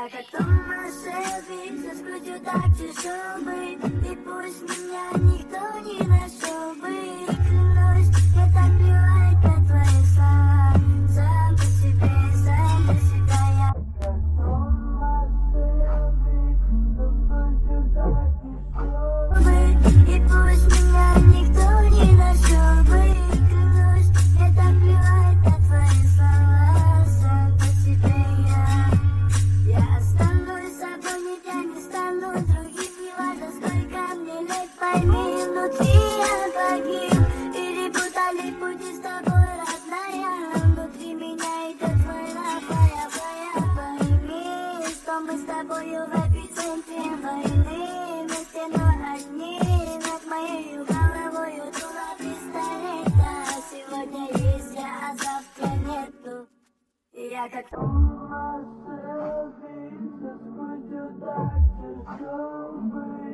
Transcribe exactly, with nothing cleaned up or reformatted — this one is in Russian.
Я как сумасшедший убийца, скрутил так тяжело быть. И пусть меня никто не нашел бы. Клянусь, мне так плевать на твои слова. Сам по себе, сам для себя я как сумасшедший убийца, скрутил так тяжело быть. И пусть меня никто не нашел бы. Клянусь, мне так плевать на твои слова. Сам по себе я. Я останусь собой, никогда не стану другим. Не важно, сколько мне лет, пойми, внутри я погиб. Или будто ли пути с тобой, родная. Внутри меня идет война, твоя, твоя. Пойми, что мы с тобою в эпицентре войны. Вместе, но одни. Над моей головой дула пистолета. Сегодня есть я, а завтра нету. Я как сумасшедший, скрутил так тяжело быть.